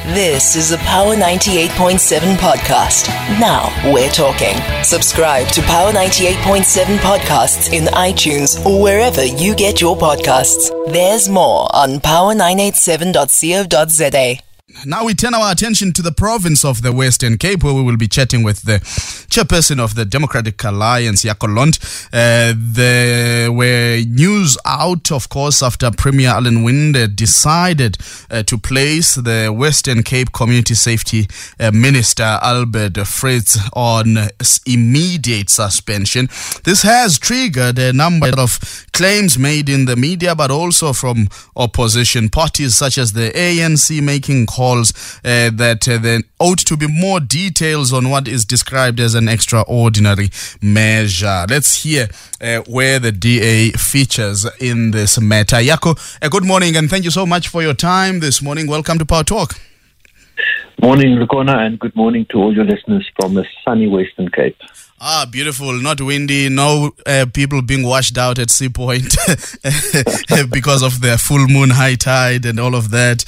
This is a Power 98.7 podcast. Now we're talking. Subscribe to Power 98.7 podcasts in iTunes or wherever you get your podcasts. There's more on power987.co.za. Now we turn our attention to the province of the Western Cape, where we will be chatting with the chairperson of the Democratic Alliance, Jaco Lont. There were news out, of course, after Premier Alan Winde decided to place the Western Cape Community Safety Minister, Albert Fritz, on immediate suspension. This has triggered a number of claims made in the media, but also from opposition parties such as the ANC making calls that there ought to be more details on what is described as an extraordinary measure. Let's hear where the DA features in this matter. Jaco, good morning and thank you so much for your time this morning. Welcome to Power Talk. Morning, Lukona, and good morning to all your listeners from the sunny Western Cape. Beautiful. Not windy. No people being washed out at Sea Point because of the full moon, high tide and all of that.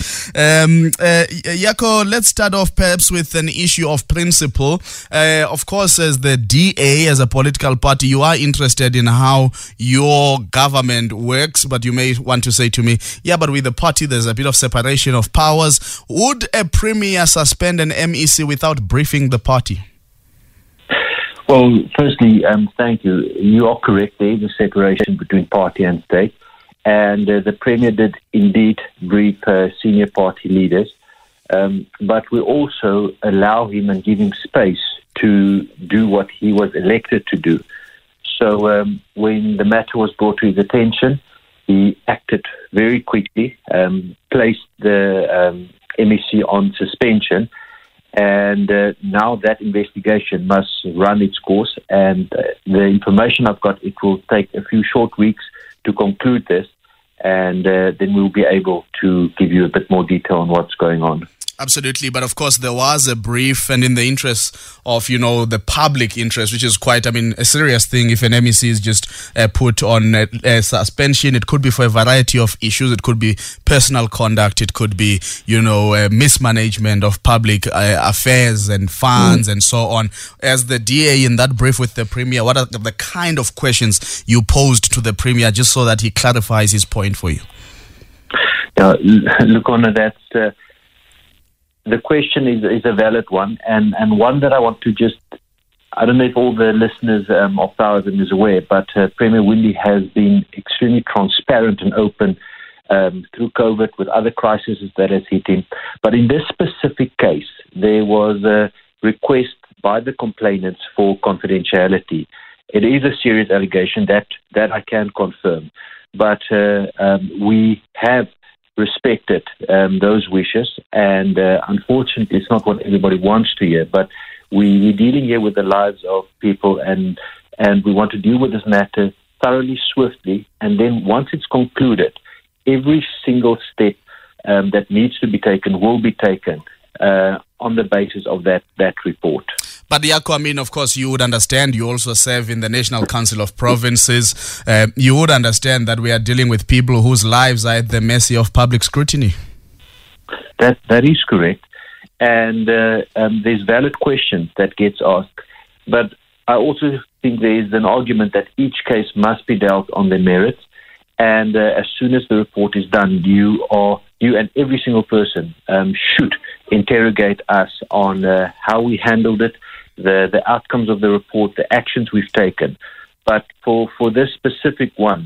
Jaco, let's start off perhaps with an issue of principle. Of course, as the DA, as a political party, you are interested in how your government works, but you may want to say to me, yeah, but with the party, there's a bit of separation of powers. Would a premier suspend an MEC without briefing the party? Well, firstly, thank you. You are correct. There is a separation between party and state. And the Premier did indeed brief senior party leaders. But we also allow him and give him space to do what he was elected to do. So when the matter was brought to his attention, he acted very quickly, placed the MEC on suspension. And now that investigation must run its course. And the information I've got, it will take a few short weeks to conclude this. And then we'll be able to give you a bit more detail on what's going on. Absolutely. But of course, there was a brief, and in the interest of, the public interest, which is quite, a serious thing. If an MEC is just put on a suspension, it could be for a variety of issues. It could be personal conduct. It could be, mismanagement of public affairs and funds and so on. As the DA in that brief with the Premier, what are the kind of questions you posed to the Premier just so that he clarifies his point for you? Look, on that's... The question is a valid one, and one that I want to just, I don't know if all the listeners of Powers is aware, but Premier Winde has been extremely transparent and open through COVID with other crises that has hit him. But in this specific case, there was a request by the complainants for confidentiality. It is a serious allegation that I can confirm, but we have respected those wishes, and unfortunately it's not what everybody wants to hear, but we're dealing here with the lives of people, and we want to deal with this matter thoroughly, swiftly, and then once it's concluded, every single step that needs to be taken will be taken on the basis of that report. But Jaco, of course, you would understand, you also serve in the National Council of Provinces. You would understand that we are dealing with people whose lives are at the mercy of public scrutiny. That is correct. And there's valid questions that gets asked. But I also think there is an argument that each case must be dealt on the merits. And as soon as the report is done, you and every single person should interrogate us on how we handled it, the outcomes of the report, the actions we've taken. But for this specific one,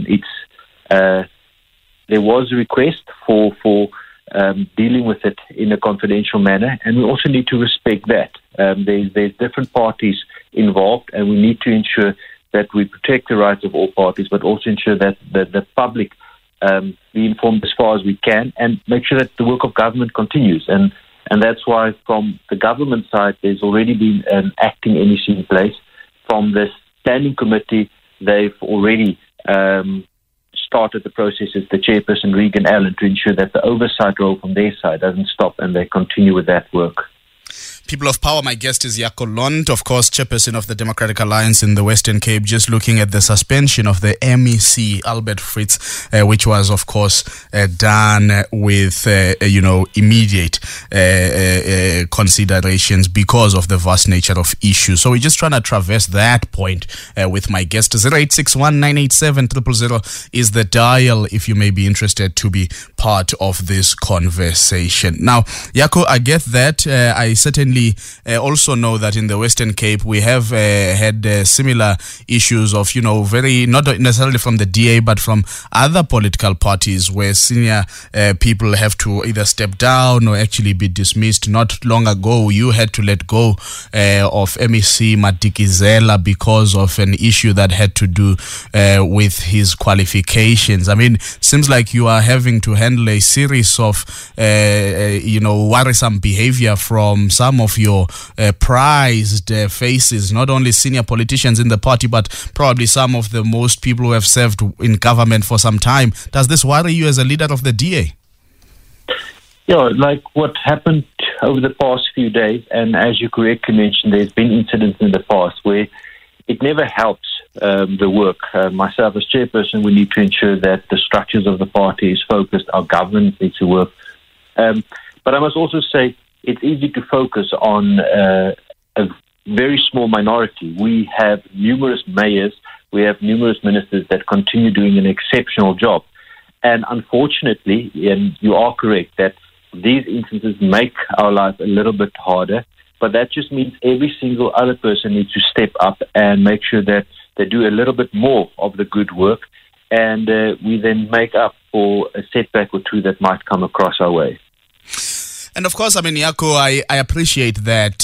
there was a request for dealing with it in a confidential manner, and we also need to respect that. There's different parties involved, and we need to ensure that we protect the rights of all parties, but also ensure that the public be informed as far as we can, and make sure that the work of government continues. And that's why from the government side, there's already been an acting MEC in place. From the standing committee, they've already started the processes, the chairperson, Regan Allen, to ensure that the oversight role from their side doesn't stop and they continue with that work. People of Power, my guest is Jaco Lont, of course, chairperson of the Democratic Alliance in the Western Cape, just looking at the suspension of the MEC, Albert Fritz, which was, of course, done with, immediate considerations because of the vast nature of issues. So we're just trying to traverse that point with my guest. 0861-987-000 is the dial if you may be interested to be part of this conversation. Now, Jaco, I get that. I certainly also know that in the Western Cape we have had similar issues of, very, not necessarily from the DA, but from other political parties where senior people have to either step down or actually be dismissed. Not long ago, you had to let go of MEC Madikizela because of an issue that had to do with his qualifications. I mean, seems like you are having to handle a series of, worrisome behavior from some of your prized faces, not only senior politicians in the party, but probably some of the most people who have served in government for some time. Does this worry you as a leader of the DA? Yeah, like what happened over the past few days, and as you correctly mentioned, there's been incidents in the past where it never helps the work. Myself as chairperson, we need to ensure that the structures of the party is focused, our governance needs to work. But I must also say, it's easy to focus on a very small minority. We have numerous mayors, we have numerous ministers that continue doing an exceptional job. And unfortunately, and you are correct, that these instances make our life a little bit harder, but that just means every single other person needs to step up and make sure that they do a little bit more of the good work, and we then make up for a setback or two that might come across our way. And of course, I mean, Jaco, I appreciate that,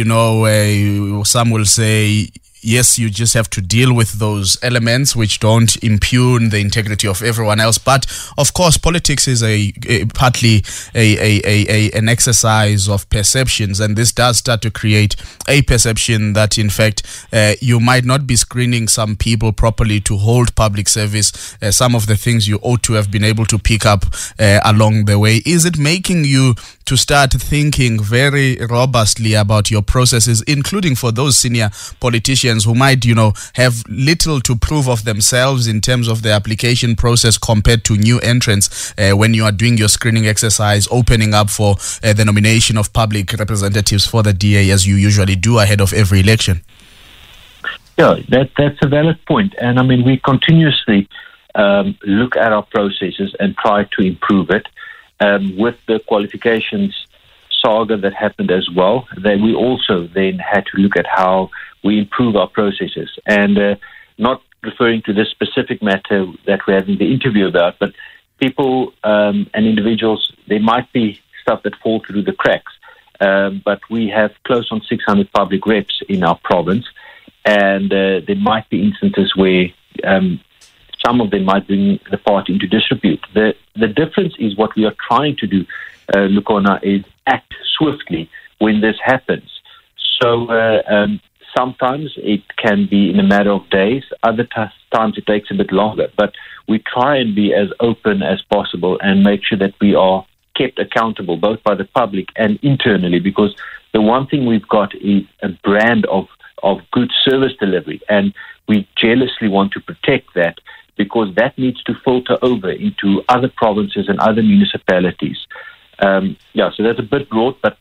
some will say, yes, you just have to deal with those elements which don't impugn the integrity of everyone else. But of course, politics is partly an exercise of perceptions, and this does start to create a perception that, in fact, you might not be screening some people properly to hold public service. Some of the things you ought to have been able to pick up along the way. Is it making you to start thinking very robustly about your processes, including for those senior politicians who might, have little to prove of themselves in terms of the application process compared to new entrants when you are doing your screening exercise, opening up for the nomination of public representatives for the DA, as you usually do ahead of every election? Yeah, that's a valid point. And I mean, we continuously look at our processes and try to improve it. With the qualifications saga that happened as well, then we also then had to look at how we improve our processes. And not referring to this specific matter that we're having the interview about, but people and individuals, there might be stuff that fall through the cracks. But we have close on 600 public reps in our province, and there might be instances where some of them might bring the party into disrepute. The difference is what we are trying to do, Lukona, is act swiftly when this happens. So sometimes it can be in a matter of days, other times it takes a bit longer. But we try and be as open as possible and make sure that we are kept accountable, both by the public and internally, because the one thing we've got is a brand of good service delivery, and we jealously want to protect that, because that needs to filter over into other provinces and other municipalities. So that's a bit broad, but...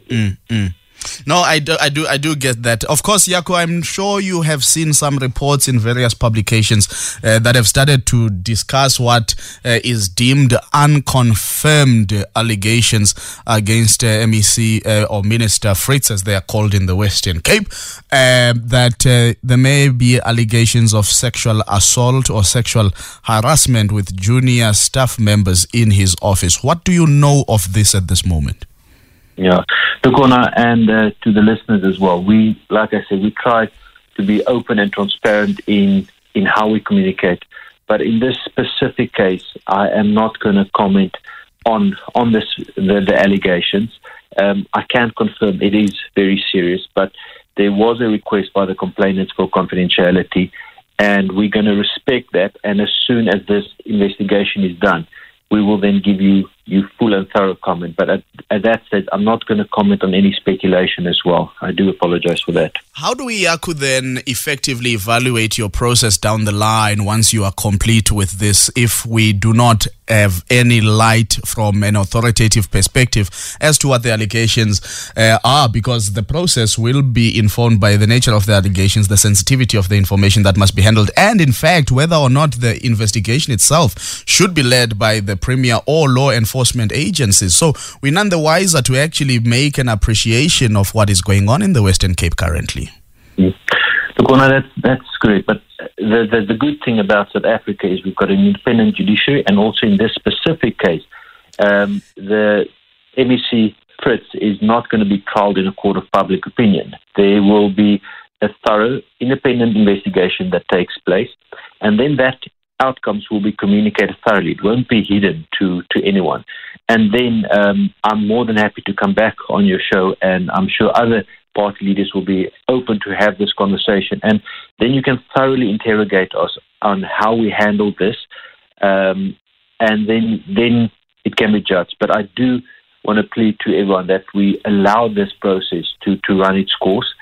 No, I do get that. Of course, Jaco, I'm sure you have seen some reports in various publications that have started to discuss what is deemed unconfirmed allegations against MEC or Minister Fritz, as they are called in the Western Cape, that there may be allegations of sexual assault or sexual harassment with junior staff members in his office. What do you know of this at this moment? Yeah, Lukona, and to the listeners as well, we, like I said, we try to be open and transparent in how we communicate. But in this specific case, I am not going to comment on the allegations. I can confirm it is very serious, but there was a request by the complainants for confidentiality, and we're going to respect that. And as soon as this investigation is done, we will then give you you full and thorough comment. But at that stage, I'm not going to comment on any speculation as well. I do apologize for that. How do we, Yaku, then effectively evaluate your process down the line once you are complete with this, if we do not have any light from an authoritative perspective as to what the allegations are? Because the process will be informed by the nature of the allegations, the sensitivity of the information that must be handled, and in fact, whether or not the investigation itself should be led by the Premier or law enforcement agencies. So we're none the wiser to actually make an appreciation of what is going on in the Western Cape currently. Look, Ona, that's great. But the good thing about South Africa is we've got an independent judiciary, and also in this specific case, the MEC Fritz is not going to be trialed in a court of public opinion. There will be a thorough, independent investigation that takes place, and then that outcomes will be communicated thoroughly. It won't be hidden to anyone. And then I'm more than happy to come back on your show, and I'm sure other party leaders will be open to have this conversation. And then you can thoroughly interrogate us on how we handled this, and then it can be judged. But I do want to plead to everyone that we allow this process to run its course.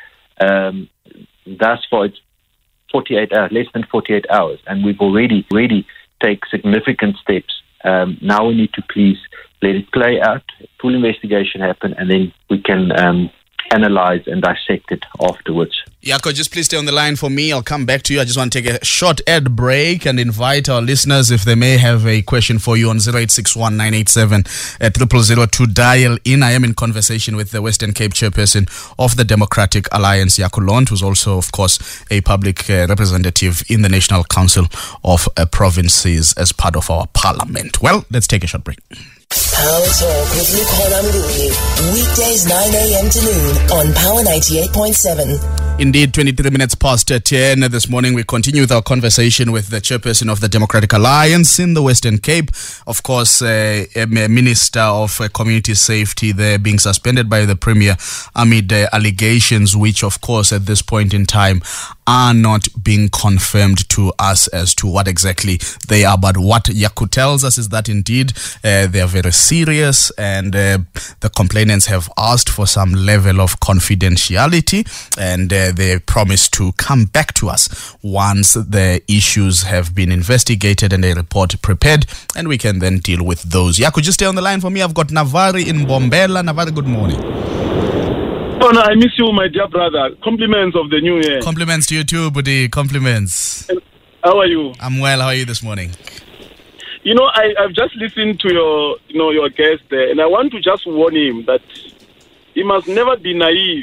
Thus far, it's 48 hours, less than 48 hours, and we've already take significant steps. Now we need to please let it play out, full investigation happen, and then we can analyze and dissect it afterwards. Yako, just please stay on the line for me. I'll come back to you. I just want to take a short ad break and invite our listeners, if they may have a question for you, on 0861 987 0002 to dial in. I am in conversation with the Western Cape chairperson of the Democratic Alliance, Yaku Lont, who's also, of course, a public representative in the National Council of Provinces as part of our parliament. Well, let's take a short break. Power Talk with Lukhona Mnguni. Weekdays 9 a.m. to noon on Power 98.7. Indeed, 23 minutes past 10 this morning, we continue with our conversation with the chairperson of the Democratic Alliance in the Western Cape. Of course, a Minister of Community Safety there being suspended by the Premier amid allegations which, of course, at this point in time are not being confirmed to us as to what exactly they are. But what Yaku tells us is that indeed they are very serious, and the complainants have asked for some level of confidentiality, and they promise to come back to us once the issues have been investigated and a report prepared, and we can then deal with those. Yaku, just stay on the line for me. I've got Navari in Bombela. Navari, good morning. Oh, no, I miss you, my dear brother. Compliments of the new year. Compliments to you too, buddy. Compliments. How are you? I'm well. How are you this morning? You know, I've just listened to your guest there, and I want to just warn him that he must never be naive,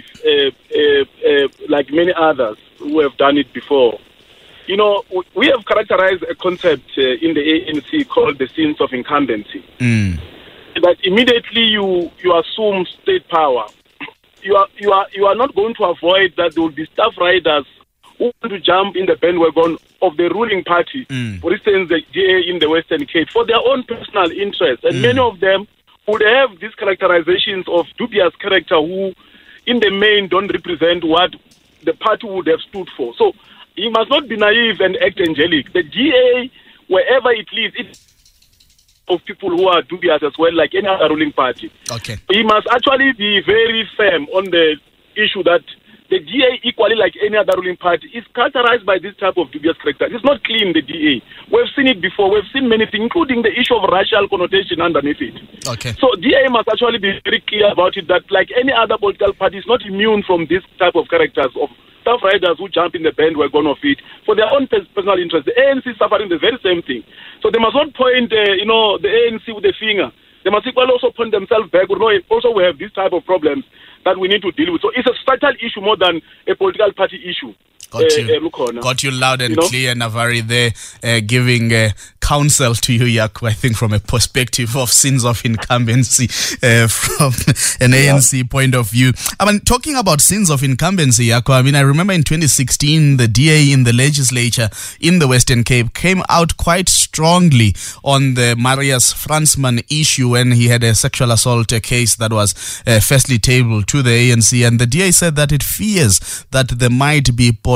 like many others who have done it before. You know, we have characterized a concept in the ANC called the sins of incumbency. That immediately you assume state power. You are not going to avoid that there will be staff riders who want to jump in the bandwagon of the ruling party, for instance, the DA in the Western Cape, for their own personal interests. And many of them would have these characterizations of dubious character who, in the main, don't represent what the party would have stood for. So he must not be naive and act angelic. The DA, wherever it leads, it's of people who are dubious as well, like any other ruling party. Okay. He must actually be very firm on the issue that the DA, equally like any other ruling party, is characterized by this type of dubious character. It's not clean, the DA. We've seen it before. We've seen many things, including the issue of racial connotation underneath it. Okay. So DA must actually be very clear about it, that like any other political party is not immune from this type of characters of staff riders who jump in the bandwagon of it for their own personal interest. The ANC is suffering the very same thing. So they must not point, the ANC with a finger. They must equally also point themselves back. Also, we have this type of problems that we need to deal with. So it's a structural issue more than a political party issue. Got you loud and clear, Navari, there, giving counsel to you, Yaku, I think from a perspective of sins of incumbency from an ANC point of view. I mean, talking about sins of incumbency, Yaku, I mean, I remember in 2016, the DA in the legislature in the Western Cape came out quite strongly on the Marius Fransman issue when he had a sexual assault case that was firstly tabled to the ANC, and the DA said that it fears that there might be political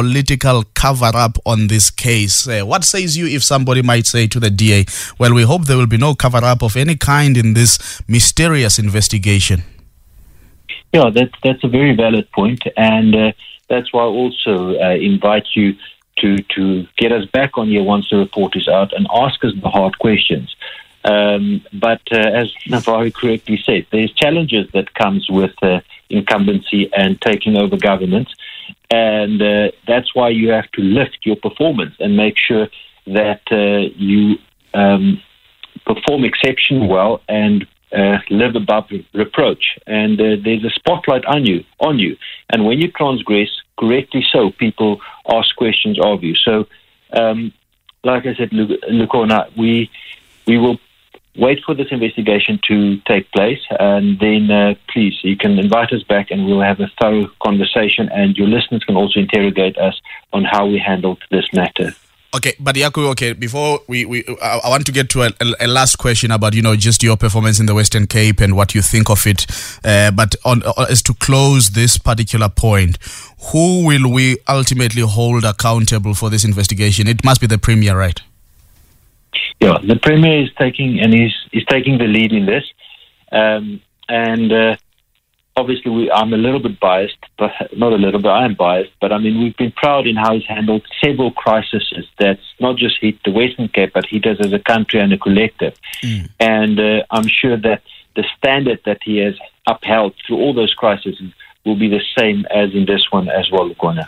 political cover-up on this case. What says you if somebody might say to the DA, well, we hope there will be no cover-up of any kind in this mysterious investigation? Yeah, that's a very valid point, and that's why I also invite you to get us back on here once the report is out and ask us the hard questions. But as Navari correctly said, there's challenges that comes with incumbency and taking over government, and that's why you have to lift your performance and make sure that you perform exceptionally well and live above reproach. And there's a spotlight on you. And when you transgress, correctly so, people ask questions of you. So, like I said, Lukhona, we will wait for this investigation to take place, and then please, you can invite us back and we'll have a thorough conversation, and your listeners can also interrogate us on how we handled this matter. Okay, but Yaku, before I want to get to a last question about, just your performance in the Western Cape and what you think of it. But as to close this particular point, who will we ultimately hold accountable for this investigation? It must be the Premier, right? Yeah, the Premier is taking the lead in this, and obviously I'm a little bit biased, but not a little bit. I am biased, but I mean we've been proud in how he's handled several crises that's not just hit the Western Cape, but hit us as a country and a collective. And I'm sure that the standard that he has upheld through all those crises will be the same as in this one as well, Lukhona.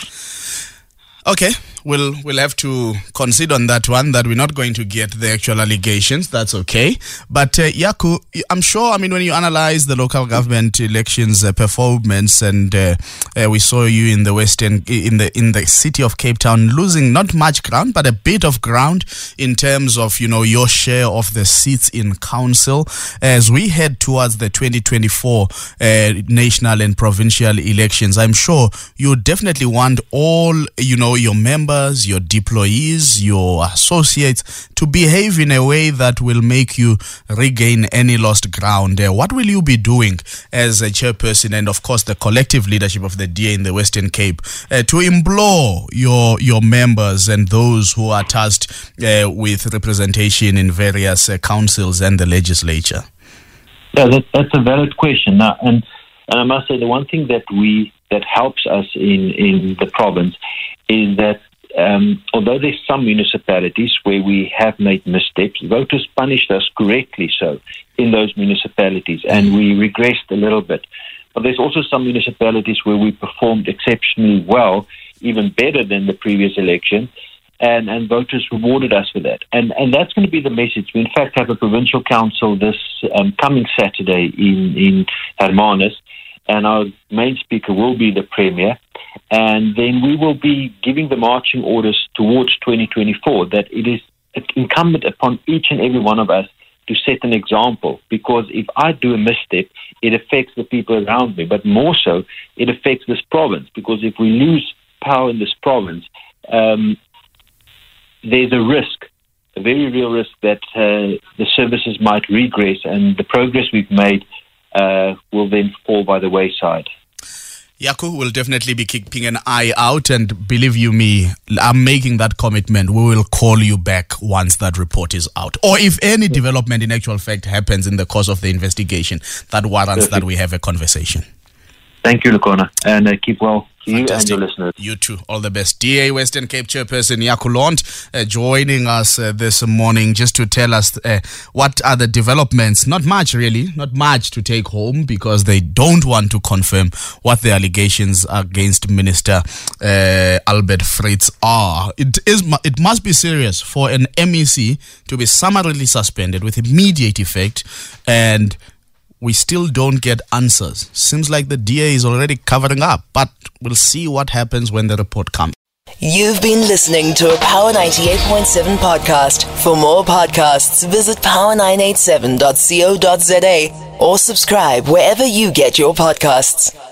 Okay, we'll have to concede on that one, that we're not going to get the actual allegations. That's okay. But Yaku, I'm sure, when you analyze the local government elections performance, and we saw you in the in the city of Cape Town losing not much ground, but a bit of ground in terms of your share of the seats in council. As we head towards the 2024 national and provincial elections, I'm sure you definitely want all your members, your deployees, your associates to behave in a way that will make you regain any lost ground. What will you be doing as a chairperson and, of course, the collective leadership of the DA in the Western Cape to implore your members and those who are tasked with representation in various councils and the legislature? Yeah, that's a valid question. Now, and I must say, the one thing that helps us in the province is that although there's some municipalities where we have made missteps, voters punished us correctly so in those municipalities, and we regressed a little bit. But there's also some municipalities where we performed exceptionally well, even better than the previous election, and voters rewarded us for that. And that's going to be the message. We, in fact, have a provincial council this coming Saturday in Hermanus, and our main speaker will be the Premier. And then we will be giving the marching orders towards 2024, that it is incumbent upon each and every one of us to set an example. Because if I do a misstep, it affects the people around me. But more so, it affects this province. Because if we lose power in this province, there's a risk, a very real risk, that the services might regress, and the progress we've made will then fall by the wayside. Yaku will definitely be keeping an eye out, and believe you me, I'm making that commitment. We will call you back once that report is out, or if any development in actual fact happens in the course of the investigation that warrants that we have a conversation. Thank you, Lukhona, and keep well. Fantastic. You and your listeners. You too. All the best. DA Western Cape Chairperson Yaku Lont joining us this morning just to tell us what are the developments. Not much really, not much to take home, because they don't want to confirm what the allegations against Minister Albert Fritz are. It must be serious for an MEC to be summarily suspended with immediate effect, and we still don't get answers. Seems like the DA is already covering up, but we'll see what happens when the report comes. You've been listening to a Power 98.7 podcast. For more podcasts, visit power987.co.za or subscribe wherever you get your podcasts.